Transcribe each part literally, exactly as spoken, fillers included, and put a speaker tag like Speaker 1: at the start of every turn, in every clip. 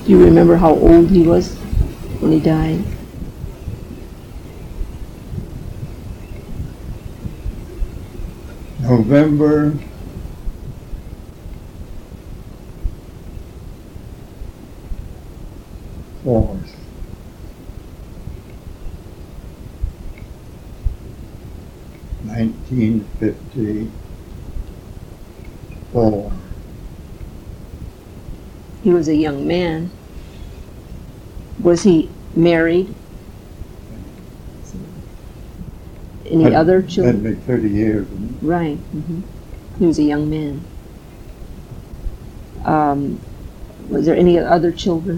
Speaker 1: Do you remember how old he was when he died?
Speaker 2: November fourth. Nineteen fifty-four.
Speaker 1: He was a young man. Was he married? Any
Speaker 2: That'd-
Speaker 1: other
Speaker 2: That'd
Speaker 1: children?
Speaker 2: make thirty years. wouldn't it?
Speaker 1: Right. hmm He was a young man. Um, was there any other children?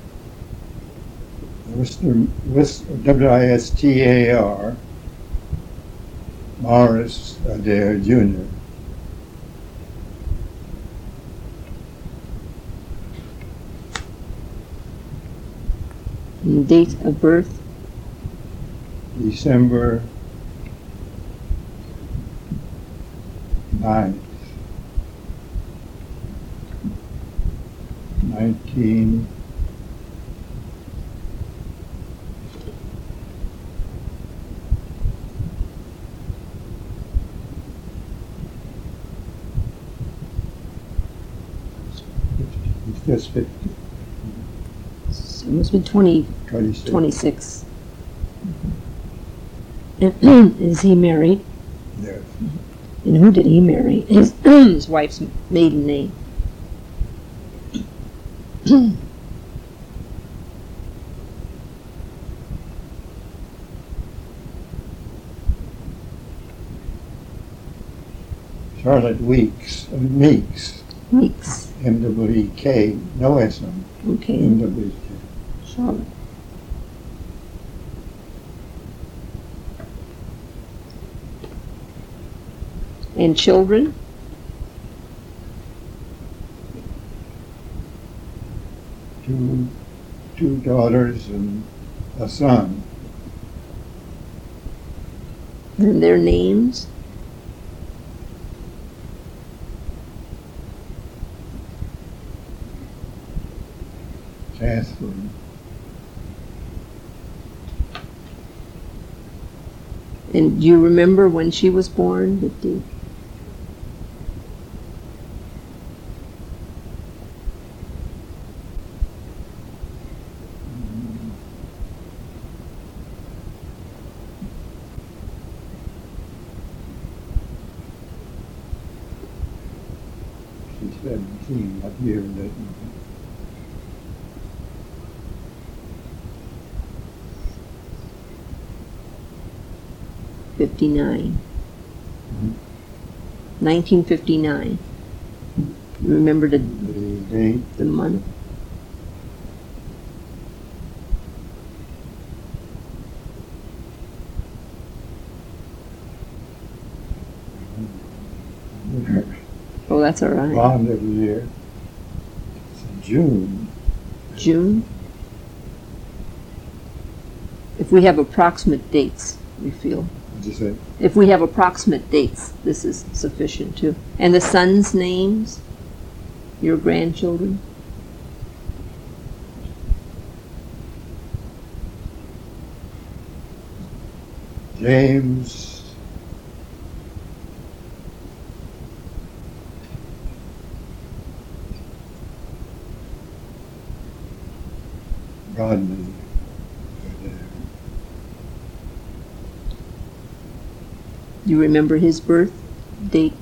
Speaker 2: Worcester, Worcester, W I S T A R, Morris Adair Junior
Speaker 1: And date of birth?
Speaker 2: December ninth, nineteen just fifty,
Speaker 1: So it must have been twenty,
Speaker 2: twenty-six.
Speaker 1: twenty-six. And is he married?
Speaker 2: Yes.
Speaker 1: And who did he marry? His, his wife's maiden name.
Speaker 2: Charlotte Weeks, uh, Meeks,
Speaker 1: Weeks.
Speaker 2: M W E K, no S on it,
Speaker 1: Okay.
Speaker 2: M W E K.
Speaker 1: Charlotte. And children?
Speaker 2: Two, two daughters and a son.
Speaker 1: And their names?
Speaker 2: Catherine,
Speaker 1: And do you remember when she was born? Did you?
Speaker 2: she's seventeen, what year is it?
Speaker 1: fifty-nine.
Speaker 2: Mhm.
Speaker 1: nineteen fifty-nine. You remember the,
Speaker 2: The date,
Speaker 1: the month? Oh, that's all right.
Speaker 2: bond every year. It's in June.
Speaker 1: June? If we have approximate dates, we feel.
Speaker 2: What'd you say?
Speaker 1: If we have approximate dates, this is sufficient too. And the sons' names? Your grandchildren?
Speaker 2: James Rodney.
Speaker 1: Do you remember his birth date?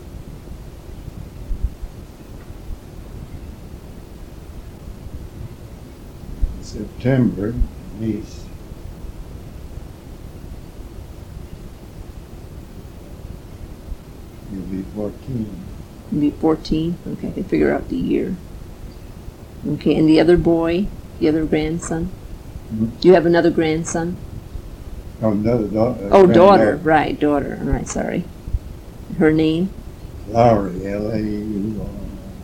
Speaker 2: September, niece. You'll be fourteen.
Speaker 1: Maybe fourteen? Okay, I can figure out the year. Okay, and the other boy, the other grandson?
Speaker 2: Mhm.
Speaker 1: Do you have another grandson?
Speaker 2: Oh, another daughter.
Speaker 1: Oh, daughter, right, daughter, all right, sorry. Her name?
Speaker 2: Lowry, L A U R.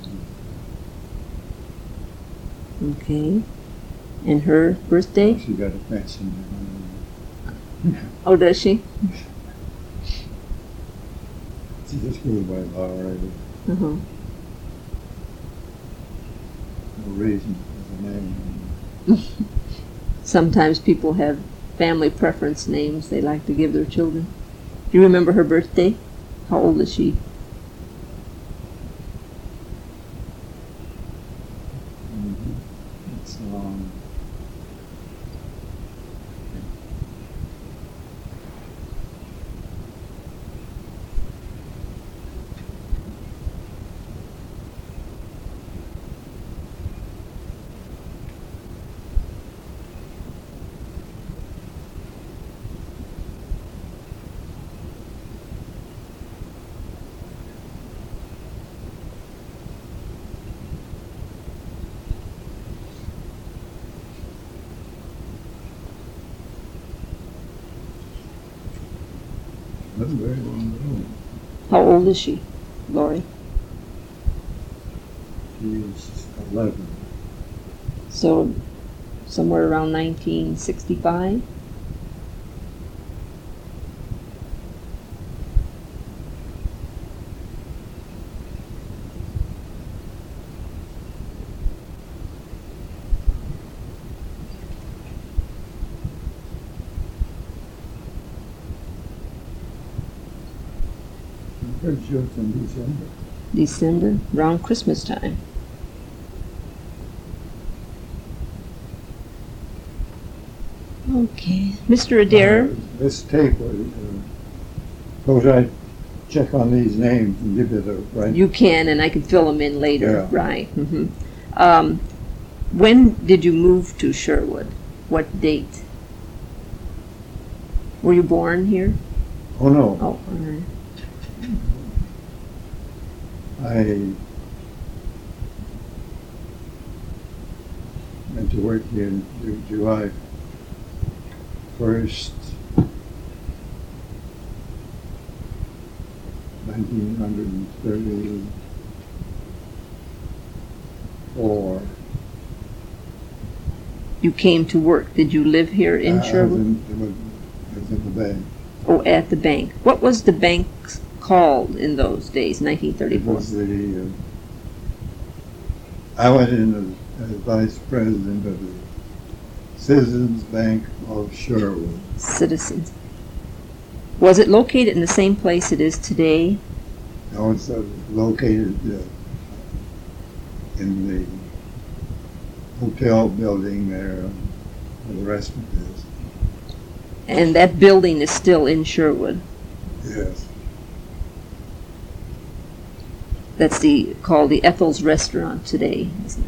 Speaker 1: Okay. And her birthday?
Speaker 2: She got a fancy name.
Speaker 1: Oh, does she?
Speaker 2: She just goes by Lowry.
Speaker 1: Uh-huh.
Speaker 2: No reason for the name.
Speaker 1: Sometimes people have family preference names they like to give their children. Do you remember her birthday? How old is she?
Speaker 2: Mhm. It's, um, not very long ago.
Speaker 1: How old is she, Lori?
Speaker 2: She is eleven.
Speaker 1: So somewhere around nineteen sixty-five?
Speaker 2: I'm pretty sure it's in December.
Speaker 1: December, around Christmas time. Okay, Mister Adair,
Speaker 2: Uh, This tape, uh, suppose I check on these names and give you the right.
Speaker 1: you can, and I can fill them in later,
Speaker 2: Yeah.
Speaker 1: right? hmm Um, when did you move to Sherwood? What date? Were you born here?
Speaker 2: Oh, no,
Speaker 1: Oh, all right.
Speaker 2: I went to work here in Ju- July first, nineteen hundred and thirty-four.
Speaker 1: You came to work. Did you live here in
Speaker 2: I was
Speaker 1: Sherwood?
Speaker 2: in, I was I was in the bank.
Speaker 1: Oh, at the bank. What was the bank called in those days, nineteen
Speaker 2: It
Speaker 1: thirty-four?
Speaker 2: was the, uh, I went in as, as vice president of the Citizens Bank of Sherwood.
Speaker 1: Citizens. Was it located in the same place it is today?
Speaker 2: Now it's uh, located uh, in the hotel building there, uh, where the restaurant is.
Speaker 1: And that building is still in Sherwood.
Speaker 2: Yes.
Speaker 1: That's the called the Ethel's Restaurant today, isn't it?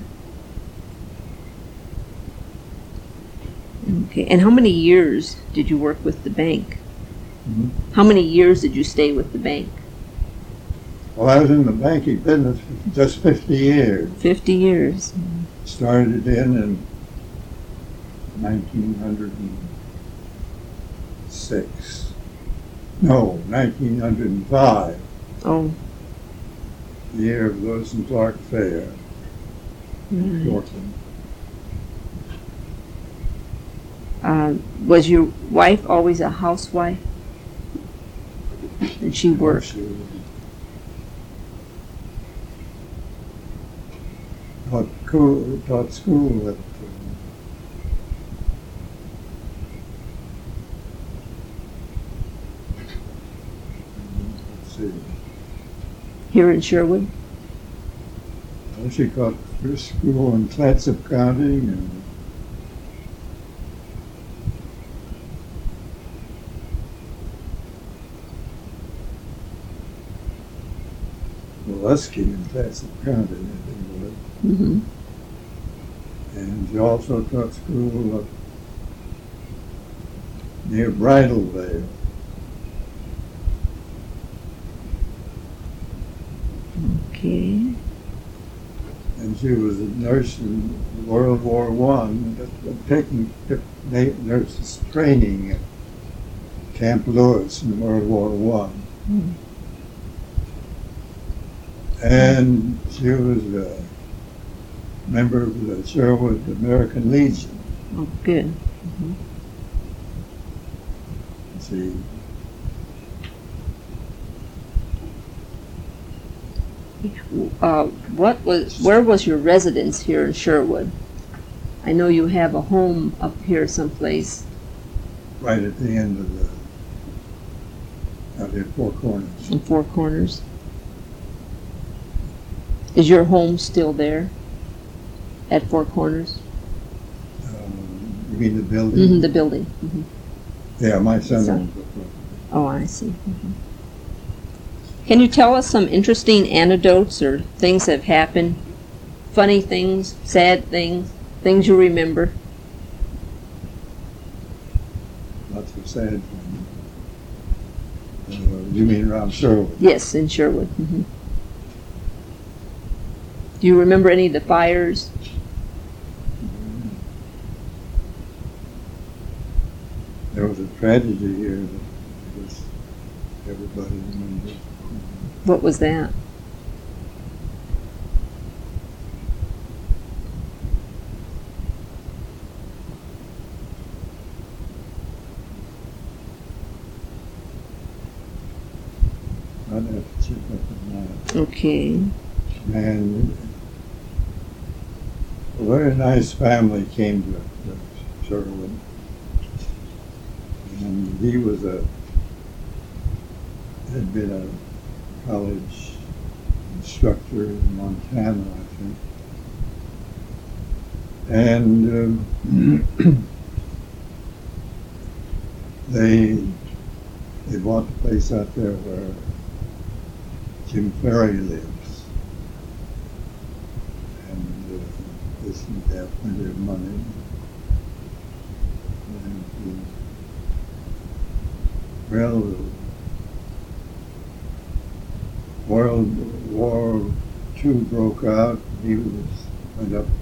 Speaker 1: Okay. And how many years did you work with the bank?
Speaker 2: Mhm.
Speaker 1: How many years did you stay with the bank?
Speaker 2: Well, I was in the banking business for just fifty years.
Speaker 1: Fifty years.
Speaker 2: Started in in nineteen hundred six. No, nineteen hundred five,
Speaker 1: Oh,
Speaker 2: the year of Lewis and Clark Fair,
Speaker 1: right.
Speaker 2: Portland.
Speaker 1: Uh, was your wife always a housewife? Did she work?
Speaker 2: She was- Taught school, taught school at, uh, let's see,
Speaker 1: Here in Sherwood?
Speaker 2: well, she taught first school in Clatsop County and Molesky in Clatsop County, I think it was.
Speaker 1: Mm-hmm.
Speaker 2: And she also taught school up near Bridalveil.
Speaker 1: Okay.
Speaker 2: And she was a nurse in World War One, taking nurses training at Camp Lewis in World War One.
Speaker 1: Hmm.
Speaker 2: And she was a member of the Sherwood American Legion.
Speaker 1: Oh, good.
Speaker 2: She
Speaker 1: Uh, what was? Where was your residence here in Sherwood? I know you have a home up here someplace.
Speaker 2: Right at the end of the, out there, Four Corners.
Speaker 1: In Four Corners. Is your home still there at Four Corners?
Speaker 2: Um, You mean the building?
Speaker 1: Mm-hmm, the building. Mhm.
Speaker 2: Yeah, my son
Speaker 1: Son.
Speaker 2: owns the property.
Speaker 1: Oh, I see. Mhm. Can you tell us some interesting anecdotes or things that have happened? Funny things, sad things, things you remember?
Speaker 2: Lots of sad things. Uh, You mean around Sherwood?
Speaker 1: Yes, in Sherwood. Mhm. Do you remember any of the fires?
Speaker 2: There was a tragedy here that I guess everybody remembers.
Speaker 1: What was that?
Speaker 2: I'd have to check up on that.
Speaker 1: Okay.
Speaker 2: And a very nice family came to, to Sherwood. And he was a, had been a college instructor in Montana, I think. And um, they, they bought the place out there where Jim Ferry lives. And uh, they seemed to have plenty of money. And, uh, well, World War Two broke out. He was went up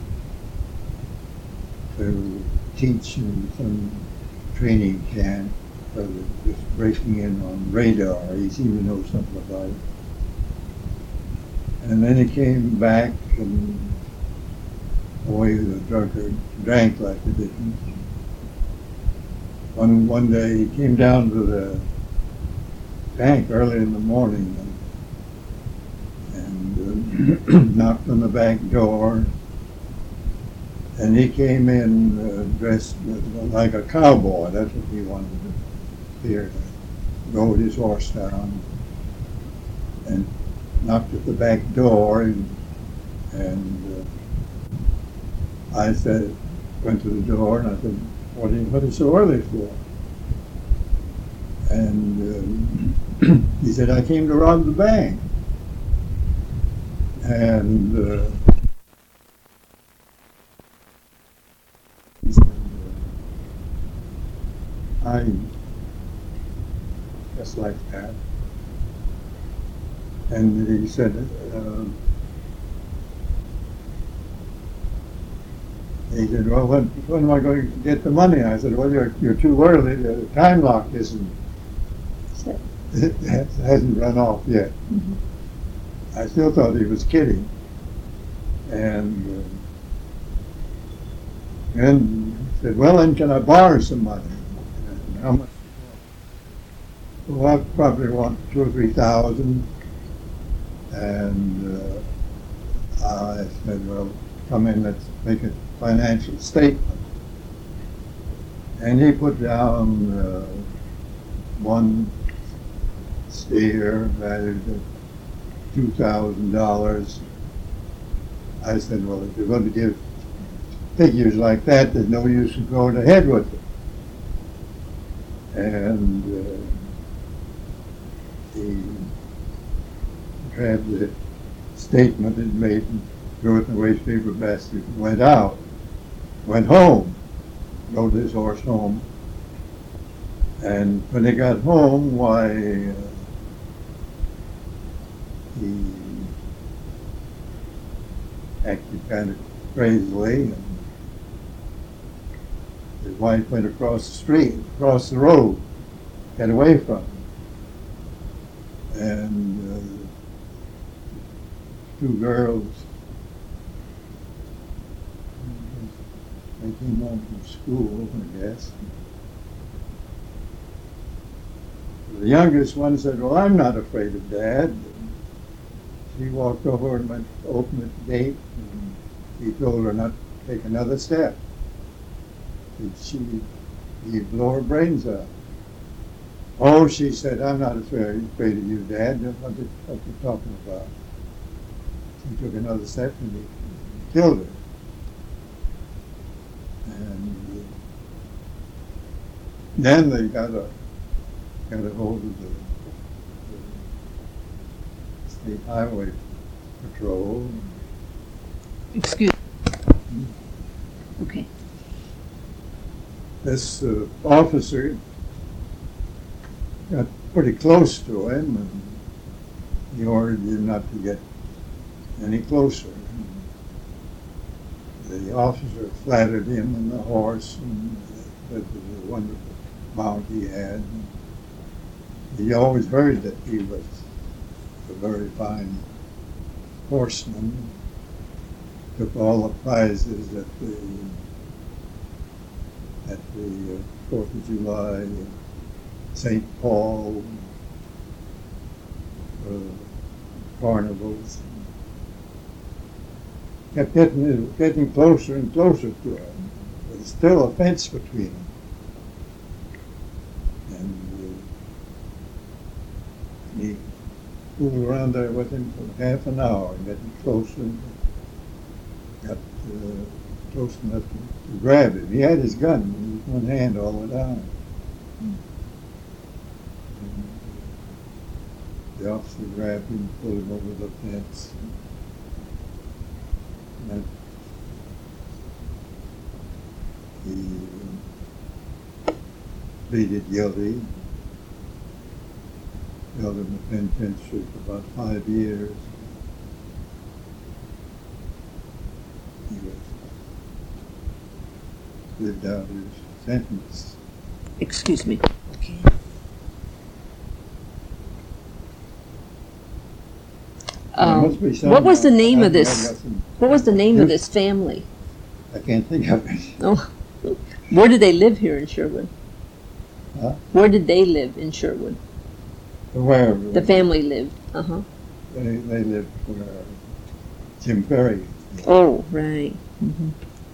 Speaker 2: to teach in some training camp, uh, just breaking in on radar. He seemed to know something about it. And then he came back, and boy, he was a drunkard, drank like a didn't. One, one day he came down to the bank early in the morning and, and uh, knocked on the bank door. And he came in uh, dressed like a cowboy. That's what he wanted to appear to. Rode his horse down and knocked at the back door. And, and uh, I said, went to the door and I said, What are you, what is so early for? And um, he said, I came to rob the bank. And uh, he said, uh, I just like that. And he said, uh, he said, well, when, when am I going to get the money? I said, well, you're, you're too early. The time lock isn't, it hasn't run off yet.
Speaker 1: Mm-hmm.
Speaker 2: I still thought he was kidding. And uh, then he said, well, then can I borrow some money? And how much? Well, I probably want two or three thousand. And uh, I said, well, come in, let's make a financial statement. And he put down uh, one steer valued at two thousand dollars. I said, well, if you're going to give figures like that, there's no use in going ahead with it. And uh, he grabbed the statement and made and threw it in the waste paper basket and went out. Went home, rode his horse home. And when they got home, why, uh, he acted kind of crazily, and his wife went across the street, across the road, get away from him. And uh, two girls, they came home from school, I guess. The youngest one said, well, I'm not afraid of Dad. She walked over and went to open the gate, and he told her not to take another step. And she, he'd blow her brains out. Oh, she said, I'm not afraid, afraid of you, Dad. What are what you talking about? He took another step and he killed her. And uh, then they got a got a hold of the, the state highway patrol.
Speaker 1: Excuse. Okay.
Speaker 2: This uh, officer got pretty close to him, and he ordered him not to get any closer. The officer flattered him and the horse, and that was a wonderful mount he had. He always heard that he was a very fine horseman. Took all the prizes at the at the uh, Fourth of July, Saint Paul, uh, carnivals. Kept getting getting closer and closer to him. There's still a fence between them. And uh, he fooled around there with him for half an hour, getting closer. And got uh, close enough to, to grab him. He had his gun in one hand all the time. And, uh, the officer grabbed him, pulled him over the fence. And he pleaded guilty. Held him in the penitentiary for about five years. He was lived out his sentence.
Speaker 1: Excuse me. Okay.
Speaker 2: There
Speaker 1: Um,
Speaker 2: must be some-
Speaker 1: what was the name
Speaker 2: I-
Speaker 1: of
Speaker 2: I
Speaker 1: this?
Speaker 2: got some-
Speaker 1: What was the name of this family?
Speaker 2: I can't think of it.
Speaker 1: Oh, where did they live here in Sherwood?
Speaker 2: Huh?
Speaker 1: Where did they live in Sherwood?
Speaker 2: Where?
Speaker 1: The family lived. Uh huh.
Speaker 2: They, they lived where Jim Ferry.
Speaker 1: Oh, right. Mm-hmm.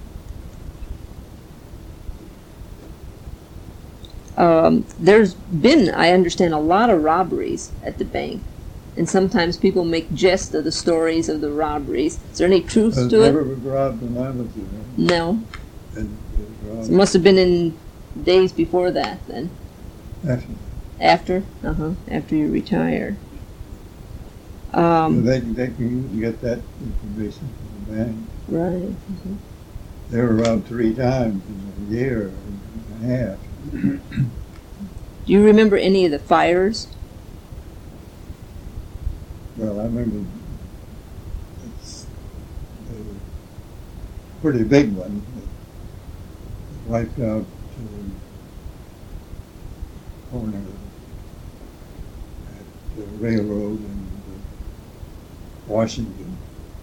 Speaker 1: Um, there's been, I understand, a lot of robberies at the bank, and sometimes people make jest of the stories of the robberies. Is there any truth
Speaker 2: It
Speaker 1: to
Speaker 2: never
Speaker 1: it?
Speaker 2: was robbed when I was there.
Speaker 1: No.
Speaker 2: And it was robbed
Speaker 1: It must have been in days before that, then.
Speaker 2: after.
Speaker 1: After? Uh huh. After you retired. Um,
Speaker 2: they, they can get that information from the bank.
Speaker 1: right. Mhm.
Speaker 2: They were robbed three times in a year and a half.
Speaker 1: Do you remember any of the fires?
Speaker 2: Well, I remember it's a pretty big one. It wiped out the corner at the railroad and uh, Washington.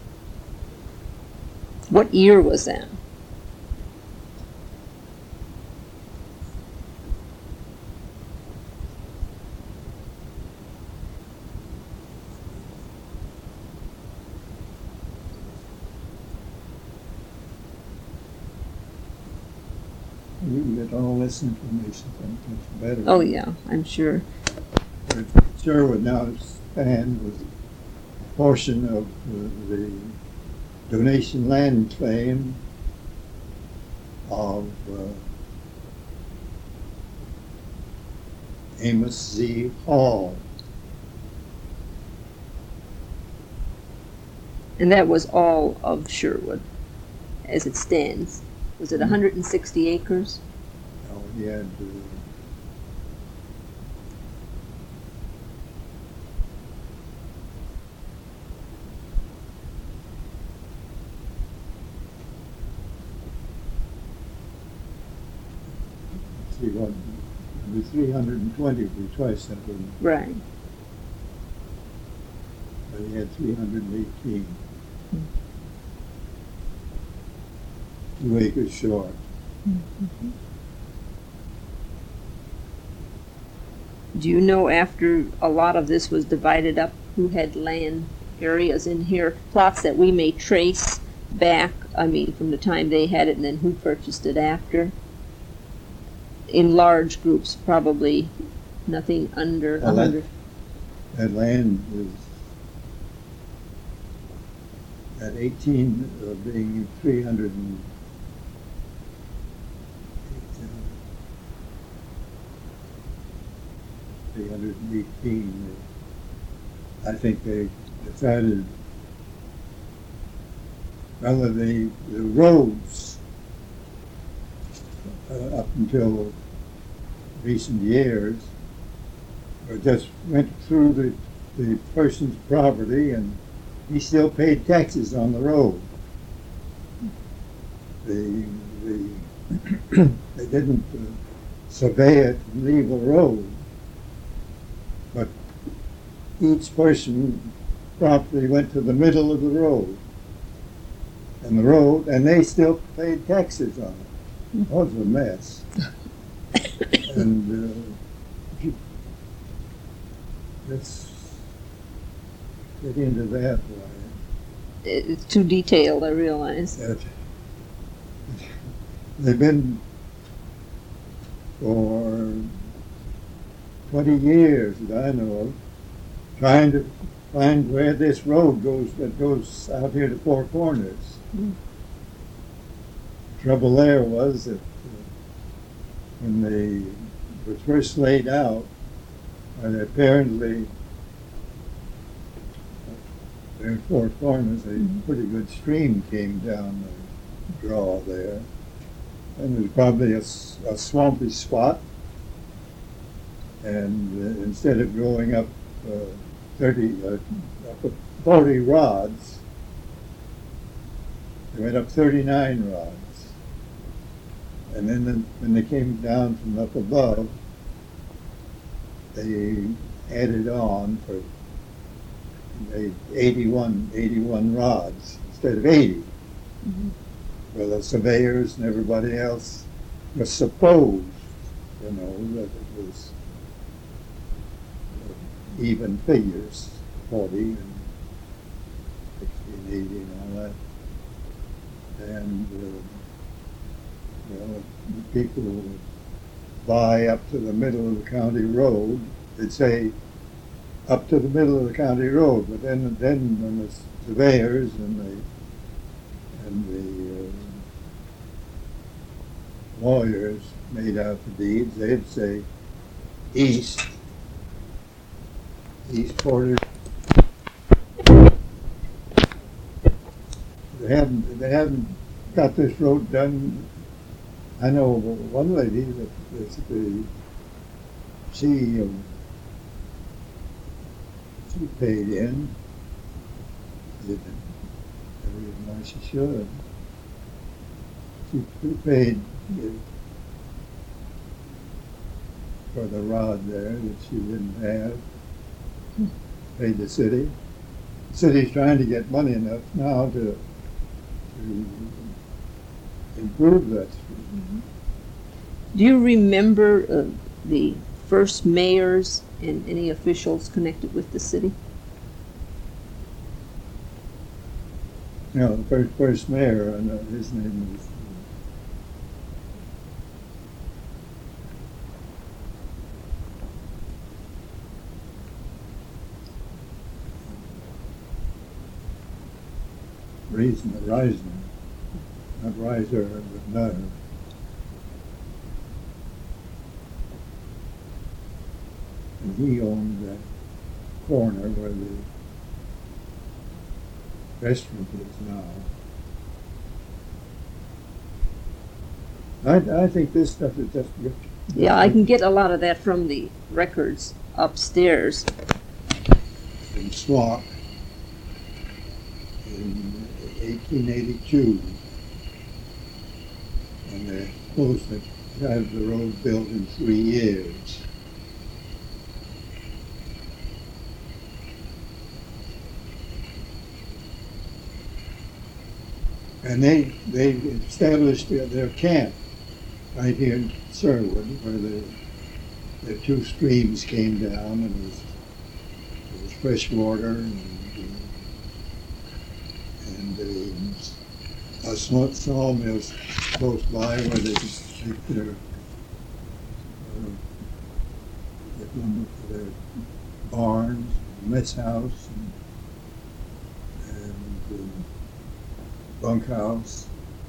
Speaker 1: What year was that?
Speaker 2: We can get all this information from it's better.
Speaker 1: Oh, yeah, I'm sure.
Speaker 2: Where Sherwood now stand was a portion of uh, the donation land claim of uh, Amos Z. Hall.
Speaker 1: And that was all of Sherwood, as it stands. Was it one hundred sixty acres?
Speaker 2: Now, he had uh, see what, it was three hundred twenty we twice that one,
Speaker 1: Right.
Speaker 2: but he had three hundred eighteen. Two acres short.
Speaker 1: Do you know after a lot of this was divided up, who had land areas in here, plots that we may trace back, I mean, from the time they had it and then who purchased it after. In large groups, probably nothing under a
Speaker 2: Well, that-
Speaker 1: hundred.
Speaker 2: That land is at eighteen of being three hundred and three hundred and eighteen. I think they decided, well, the, the roads uh, up until recent years or just went through the, the person's property and he still paid taxes on the road. The, the, they didn't uh, survey it and leave the road, but each person property went to the middle of the road. And the road, and they still paid taxes on it. It was a mess. And uh, you- let's get into that one.
Speaker 1: It's too detailed, I realize.
Speaker 2: That they've been for twenty years that I know of trying to find where this road goes that goes out here to Four Corners.
Speaker 1: Mm.
Speaker 2: Trouble there was that uh, when they were first laid out, and apparently uh, there in Four Corners, a
Speaker 1: Mhm.
Speaker 2: pretty good stream came down the draw there. And there's probably a, s- a swampy spot. And uh, instead of going up uh, thirty, uh, up forty rods, they went up thirty-nine rods. And then the- when they came down from up above, they added on for made eighty-one, eighty-one rods instead of eighty.
Speaker 1: Mhm.
Speaker 2: Well, the surveyors and everybody else was supposed, you know, that it was uh, even figures, forty and sixty and eighty and all that. And, uh, you know, people would buy up to the middle of the county road, they'd say up to the middle of the county road, but then, then when the surveyors and the and the uh, lawyers made out the deeds, they'd say east, east quarter. They hadn't, they hadn't got this road done. I know of one lady that basically, she, um, she paid in, didn't, the reason why she should. She she paid uh, for the rod there that she didn't have, paid the city. The city's trying to get money enough now to, to improve that street.
Speaker 1: Do you remember uh, the first mayors and any officials connected with the city?
Speaker 2: You know, the first, first mayor, and uh, his name was, uh, Reason, Reisner, not Reiser, but no. And he owned that corner where the restaurant is now. I, I think this stuff is just.
Speaker 1: Yeah, I can get a lot of that from the records upstairs.
Speaker 2: In Swank in eighteen eighty-two. And they're supposed to have the road built in three years. And they, they established their, their camp right here in Sherwood, where the, the two streams came down, and it was, it was fresh water, and, and the a saw- sawmill close by where they could make their, uh, get lumber for their barns, mess house, and, and uh, bunkhouse.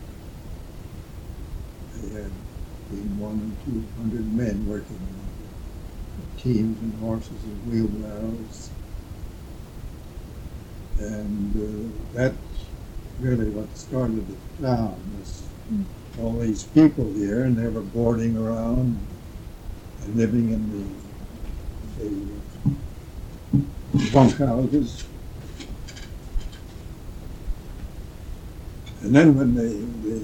Speaker 2: They had between one and two hundred men working on it, teams and horses and wheelbarrows. And uh, that's really what started the town, was all these people here, and they were boarding around and living in the, the bunkhouses. And then when the, the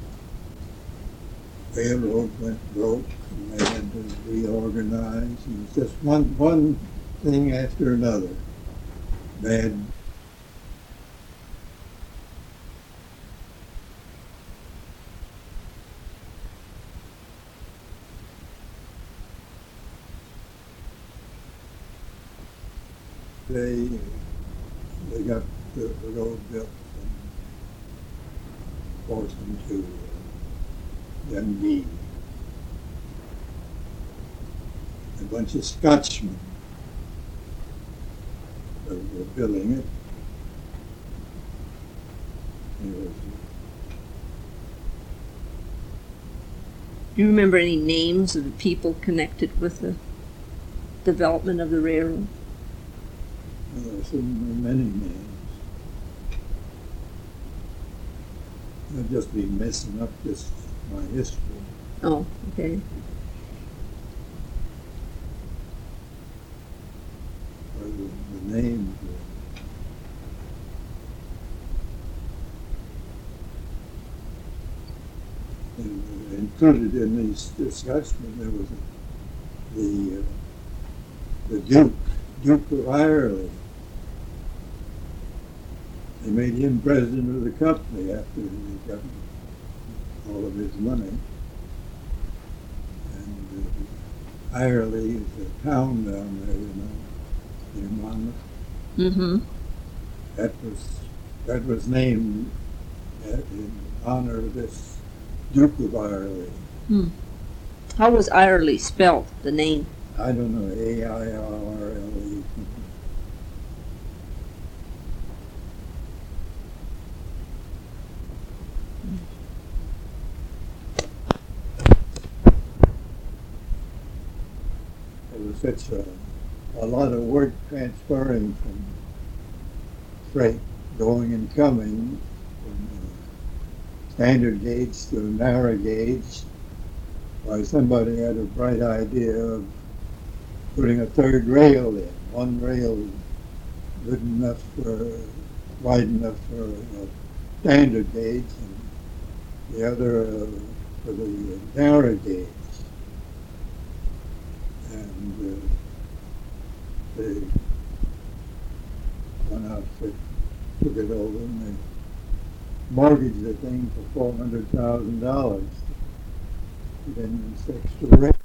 Speaker 2: railroad went broke and they had to reorganize, and it's just one, one thing after another. Bad. They, they got the, the road built from Portland to uh, Dundee. A bunch of Scotchmen were, were building it. It was,
Speaker 1: Do you remember any names of the people connected with the development of the railroad?
Speaker 2: well, there were many names. I'd just be messing up this my history.
Speaker 1: Oh, okay.
Speaker 2: Or the, the names. Were, and, uh, included in these discussions, there was a, the uh, the Duke, Duke of Ireland. They made him president of the company after he got all of his money. And uh, Irely is a town down there, you know, near Monmouth.
Speaker 1: Mm-hmm.
Speaker 2: That was that was named uh, in honor of this Duke of Ireland.
Speaker 1: Hmm. How was Irely spelled, the name?
Speaker 2: I don't know, A I R L E. There was such a, a lot of work transferring from freight going and coming from uh, standard gauge to narrow gauge. Why somebody had a bright idea of putting a third rail in. One rail good enough for, wide enough for a standard gauge, and the other uh, for the narrow gauge. And uh, they, one outfit took it over and they mortgaged the thing for four hundred thousand dollars. Then this extra rate.